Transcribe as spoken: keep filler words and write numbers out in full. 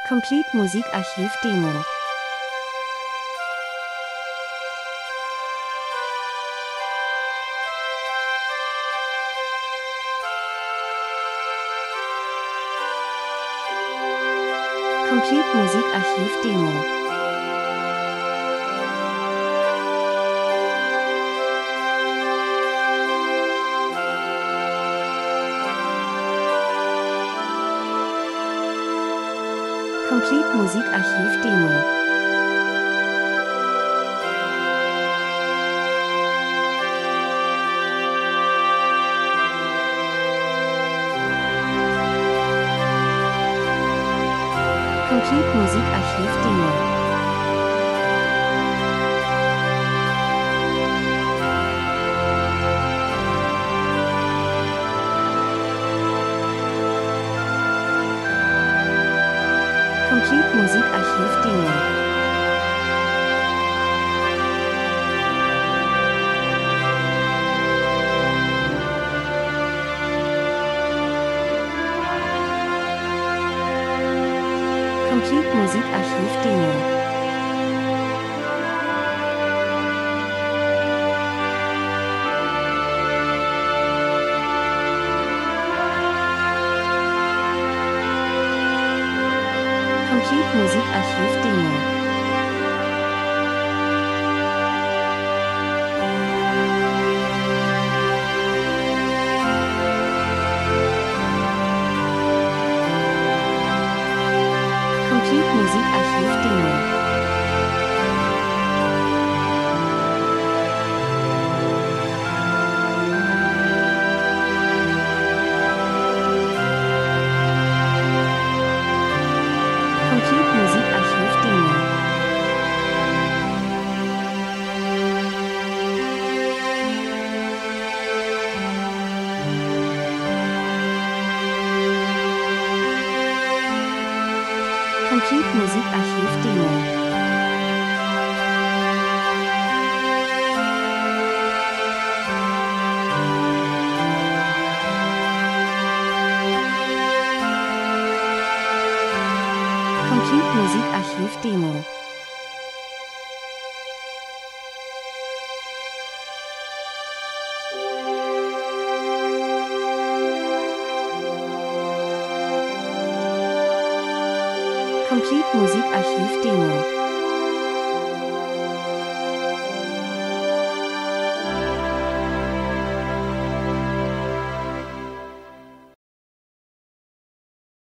Complete Musikarchiv Demo. Complete Musikarchiv Demo. Complete Musikarchiv Demo. Complete Musikarchiv Demo. Complete Musikarchiv Demo. Complete Musikarchiv Demo. Complete Musikarchiv Demo. Complete Musikarchiv Demo. Complete Musikarchiv Demo. Complete Musikarchiv Demo. Complete Musikarchiv Demo. Complete Musikarchiv Demo.